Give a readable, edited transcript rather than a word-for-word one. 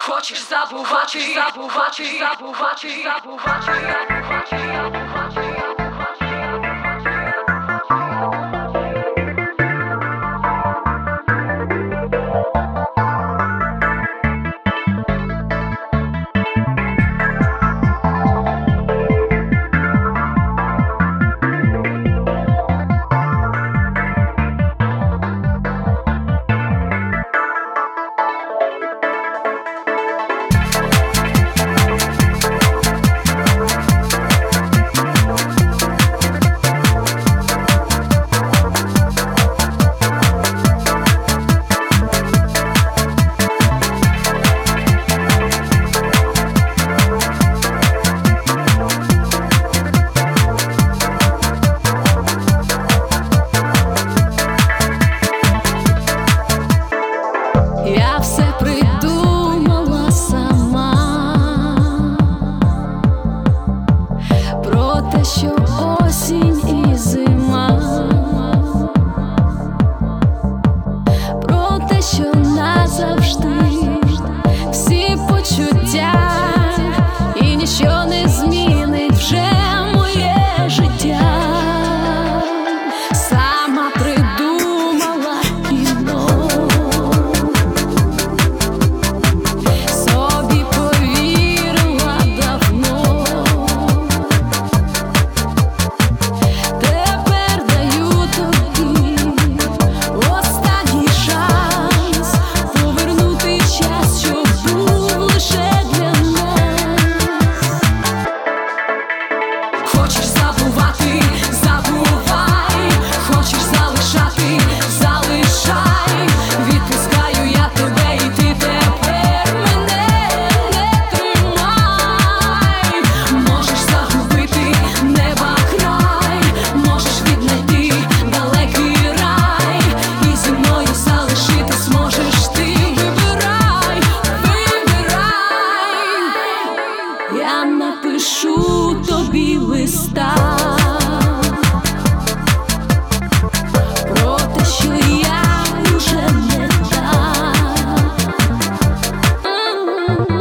Хочеш забувати, забувати, забувати, забувати, забувати, забувати. Я все придумала сама про те, що осінь і зима, про те, що назавжди всі почуття, і ніщо не змінить вже моє життя. Сама придумала кіно, собі повірила давно. Тепер даю тобі останній шанс повернути час, що був лише для нас. Хочеш забувати, забувай, хочеш залишати, залишай. Відпускаю я тебе, і ти тепер мене не тримай. Можеш загубити неба край, можеш віднайти далекий рай, і зі мною залишитись можеш ти. Вибирай, вибирай. Я напишу тобі листа про те, що я вже не та.